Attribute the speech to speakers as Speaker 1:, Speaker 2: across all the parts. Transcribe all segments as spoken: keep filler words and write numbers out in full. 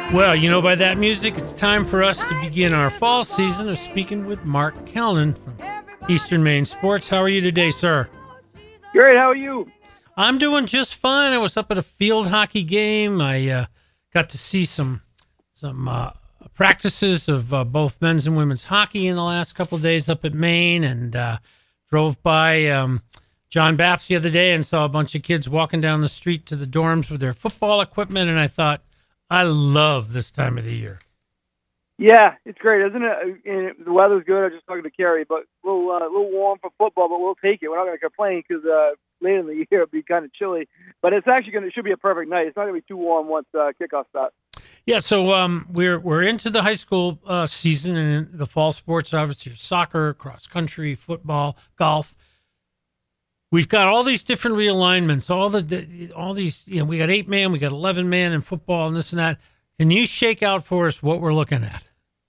Speaker 1: Well, you know, by that music, it's time for us to begin our fall season of speaking with Mark Kellnan from Eastern Maine Sports. How are you today, sir?
Speaker 2: Great. How are you?
Speaker 1: I'm doing just fine. I was up at a field hockey game. I uh, got to see some some uh, practices of uh, both men's and women's hockey in the last couple of days up at Maine, and uh, drove by um, John Baps the other day and saw a bunch of kids walking down the street to the dorms with their football equipment, and I thought, I love this time of the year.
Speaker 2: Yeah, it's great, isn't it? And the weather's good. I was just talking to Carrie, but a little, uh, a little warm for football, but we'll take it. We're not going to complain because uh, later in the year it'll be kind of chilly. But it's actually going to should be a perfect night. It's not going to be too warm once uh, kickoff starts.
Speaker 1: Yeah, so um, we're we're into the high school uh, season, and the fall sports, obviously, soccer, cross country, football, golf. We've got all these different realignments, all the all these, you know, we got eight man, we got eleven man in football and this and that. Can you shake out for us what we're looking at?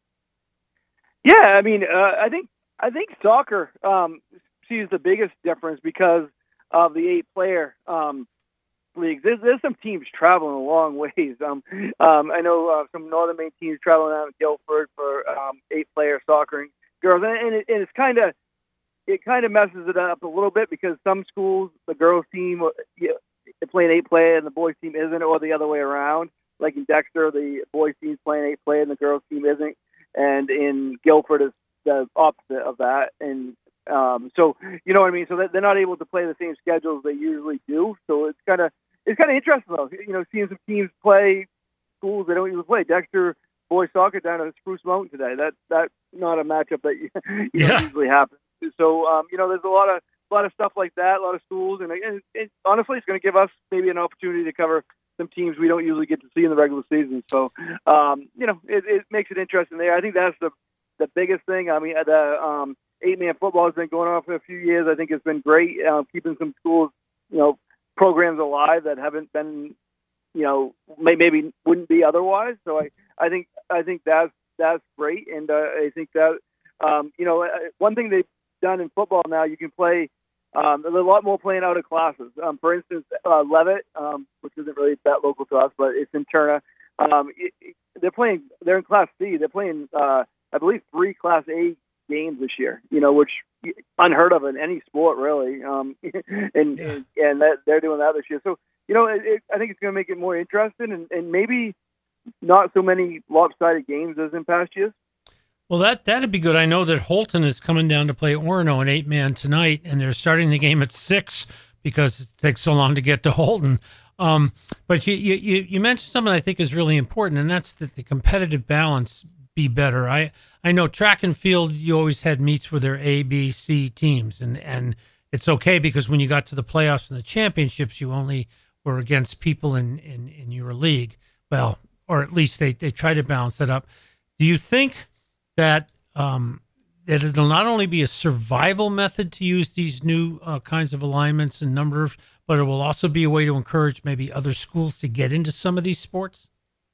Speaker 2: Yeah, I mean, uh, I think I think soccer um, sees the biggest difference because of the eight player um, leagues. There's, there's some teams traveling a long ways. Um, um, I know uh, some Northern Maine teams traveling out in Guilford for um, eight player soccer and girls, and, and, it, and it's kind of it kind of messes it up a little bit because some schools, the girls team, you know, they're playing eight player and the boys team isn't, or the other way around. Like in Dexter, the boys team's playing eight player and the girls team isn't. And in Guilford, is the opposite of that. And um, so, you know what I mean? So that they're not able to play the same schedules they usually do. So it's kind of it's kind of interesting, though, you know, seeing some teams play schools they don't even play. Dexter boys soccer down at Spruce Mountain today. That, that's not a matchup that you, you
Speaker 1: yeah.
Speaker 2: know, usually happens. So, um, you know, there's a lot of a lot of stuff like that, a lot of schools, and, and, and honestly, it's going to give us maybe an opportunity to cover some teams we don't usually get to see in the regular season. So, um, you know, it, it makes it interesting there. I think that's the the biggest thing. I mean, the um, eight-man football has been going on for a few years. I think it's been great, uh, keeping some schools, you know, programs alive that haven't been, you know, may, maybe wouldn't be otherwise. So I, I think I think that's that's great, and uh, I think that um, you know, one thing they've done in football now, you can play. Um, there's a lot more playing out of classes. Um, for instance, uh, Levitt, um, which isn't really that local to us, but it's in Turner. Um, it, it, they're playing. They're in Class C. They're playing, uh, I believe, three Class A games this year. You know, which unheard of in any sport, really. Um, and
Speaker 1: yeah.
Speaker 2: and, and that, they're doing that this year. So, you know, it, it, I think it's going to make it more interesting, and, and maybe not so many lopsided games as in past years.
Speaker 1: Well, that, that'd be good. I know that Holton is coming down to play Orono, an eight-man tonight, and they're starting the game at six because it takes so long to get to Holton. Um, but you, you, you mentioned something I think is really important, and that's that the competitive balance be better. I, I know track and field, you always had meets with their A, B, C teams, and, and it's okay because when you got to the playoffs and the championships, you only were against people in, in, in your league. Well, or at least they, they try to balance that up. Do you think that um, that it'll not only be a survival method to use these new uh, kinds of alignments and numbers, but it will also be a way to encourage maybe other schools to get into some of these sports?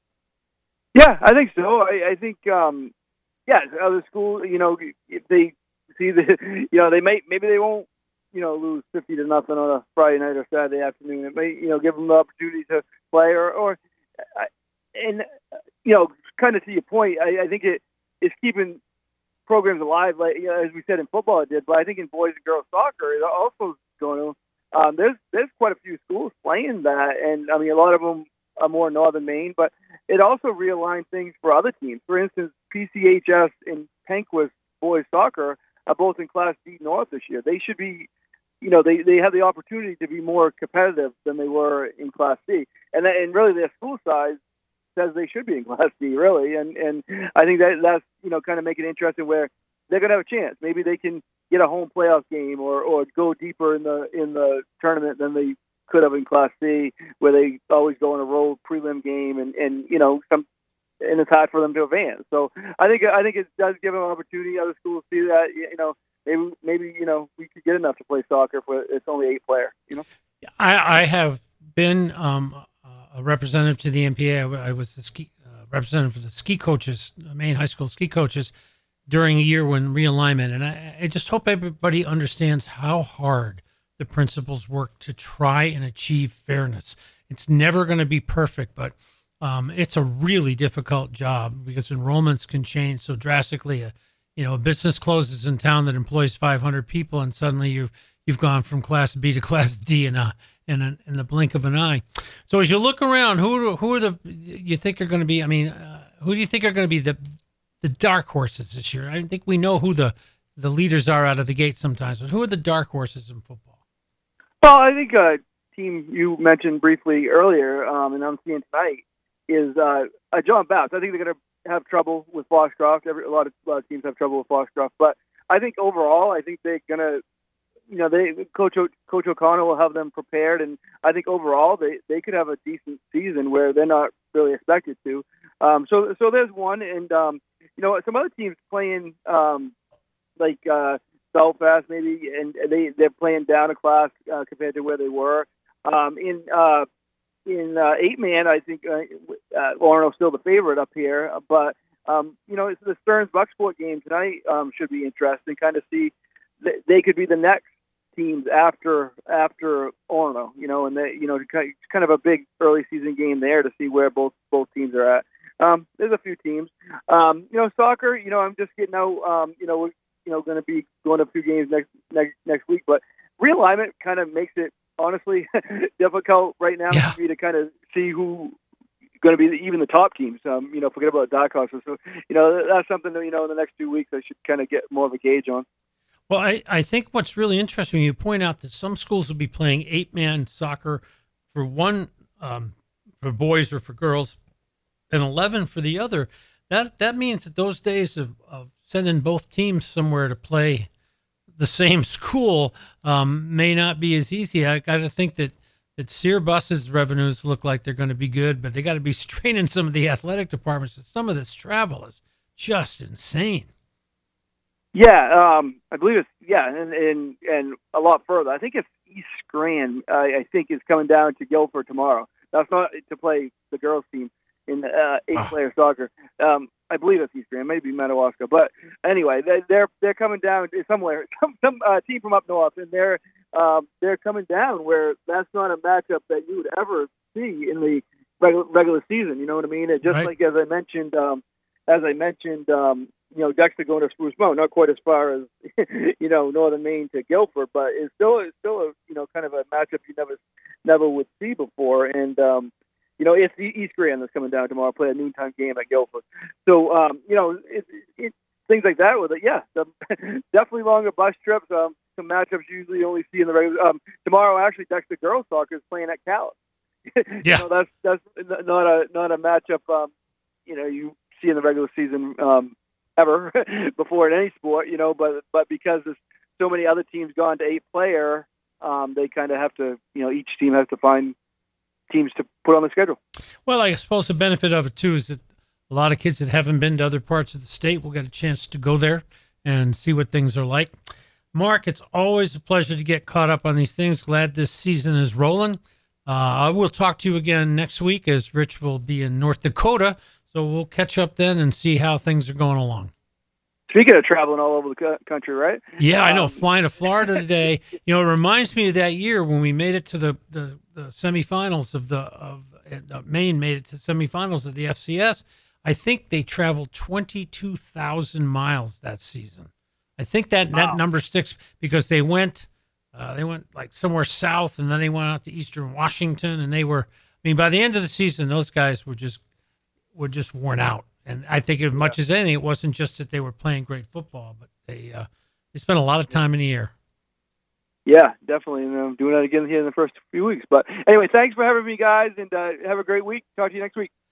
Speaker 2: Yeah, I think so. I, I think, um, yeah, other schools, you know, if they see the, you know, they may, maybe they won't, you know, lose fifty to nothing on a Friday night or Saturday afternoon. It may, you know, give them the opportunity to play or, or and, you know, kind of to your point, I, I think it, is keeping programs alive, like, you know, as we said in football it did, but I think in boys and girls soccer it also is going to. Um, there's there's quite a few schools playing that, and I mean a lot of them are more Northern Maine, but it also realigned things for other teams. For instance, P C H S and Penquist boys soccer are both in Class D North this year. They should be, you know, they, they have the opportunity to be more competitive than they were in Class C, and that, and really their school size says they should be in Class D, really, and and I think that that's, you know, kind of make it interesting where they're going to have a chance. Maybe they can get a home playoff game or, or go deeper in the in the tournament than they could have in Class C, where they always go on a road prelim game, and, and you know some and it's hard for them to advance. So I think I think it does give them an opportunity. Other schools see that, you know, maybe maybe you know we could get enough to play soccer if it's only eight player. You know,
Speaker 1: I, I have been um, a representative to the N P A. I, I was the ski uh, representative for the ski coaches, Maine high school ski coaches, during a year when realignment, and I, I just hope everybody understands how hard the principals work to try and achieve fairness. It's never going to be perfect, but Um, it's a really difficult job because enrollments can change so drastically. A, you know, a business closes in town that employs five hundred people, and suddenly you've you've gone from Class B to Class D in a in a, in the blink of an eye. So as you look around, who who are the you think are going to be? I mean, uh, who do you think are going to be the the dark horses this year? I think we know who the the leaders are out of the gate sometimes, but who are the dark horses in football?
Speaker 2: Well, I think a team you mentioned briefly earlier, um, and I'm seeing tonight, is uh, uh, John Baptist. I think they're going to have trouble with Foxcroft. Every, a lot of a lot of teams have trouble with Foxcroft, but I think overall, I think they're going to, you know, they Coach o, Coach O'Connor will have them prepared, and I think overall they, they could have a decent season where they're not really expected to. Um, so so there's one, and um, you know, some other teams playing um, like uh, Belfast maybe, and they they're playing down a class uh, compared to where they were. Um, in uh, in uh, eight man, I think uh, uh, Orono's still the favorite up here, but um, you know, it's the Stearns Bucksport game tonight um, should be interesting. Kind of see th- they could be the next teams after after Orono, you know, and they, you know, it's kind of a big early season game there to see where both both teams are at. Um, there's a few teams, um, you know, soccer. You know, I'm just getting out. Um, you know, we're you know going to be going to a few games next next next week, but realignment kind of makes it honestly difficult right now
Speaker 1: Yeah.
Speaker 2: for me to kind of see who going to be the, even the top teams. Um, you know, forget about dark horses. So you know, that's something that you know in the next two weeks I should kind of get more of a gauge on.
Speaker 1: Well, I, I think what's really interesting, you point out that some schools will be playing eight-man soccer for one, um, for boys or for girls, and eleven for the other. That that means that those days of, of sending both teams somewhere to play the same school um, may not be as easy. I got to think that, that Sear Bus's revenues look like they're going to be good, but they got to be straining some of the athletic departments. Some of this travel is just insane.
Speaker 2: Yeah, um, I believe it's yeah, and, and and a lot further. I think it's East Grand. Uh, I think is coming down to Guilford tomorrow. That's not to play the girls' team in uh, eight-player oh. soccer. Um, I believe it's East Grand, maybe Madawaska. But anyway, they, they're they're coming down somewhere. Some some uh, team from up north, and they're um, they're coming down where that's not a matchup that you would ever see in the regular, regular season. You know what I mean? It just right. like as I mentioned, um, as I mentioned. Um, You know, Dexter going to Spruce Mountain, not quite as far as you know Northern Maine to Guilford, but it's still it's still a you know kind of a matchup you never never would see before. And um, you know, it's the East Grand that's coming down tomorrow, play a noontime game at Guilford. So um, you know, it, it, things like that with it, yeah, the, definitely longer bus trips. Um, some matchups you usually only see in the regular. Um, tomorrow, actually, Dexter girls soccer is playing at Calais.
Speaker 1: Yeah,
Speaker 2: you know, that's that's not a not a matchup. Um, you know, you see in the regular season. Um, ever before in any sport, you know, but but because there's so many other teams gone to eight player, um, they kind of have to, you know, each team has to find teams to put on the schedule.
Speaker 1: Well, I suppose the benefit of it too is that a lot of kids that haven't been to other parts of the state will get a chance to go there and see what things are like. Mark, it's always a pleasure to get caught up on these things. Glad this season is rolling. Uh, I will talk to you again next week as Rich will be in North Dakota. So we'll catch up then and see how things are going along.
Speaker 2: Speaking of traveling all over the country, right?
Speaker 1: Yeah, I know.
Speaker 2: Um,
Speaker 1: Flying to Florida today, you know, it reminds me of that year when we made it to the, the, the semifinals of the of uh, Maine made it to the semifinals of the F C S. I think they traveled twenty-two thousand miles that season. I think that, wow. that number sticks because they went uh, they went like somewhere south and then they went out to Eastern Washington and they were. I mean, by the end of the season, those guys were just. were just worn out. And I think as much yeah. as anything, it wasn't just that they were playing great football, but they uh, they spent a lot of time in the air.
Speaker 2: Yeah, definitely. And I'm doing that again here in the first few weeks. But anyway, thanks for having me, guys, and uh, have a great week. Talk to you next week.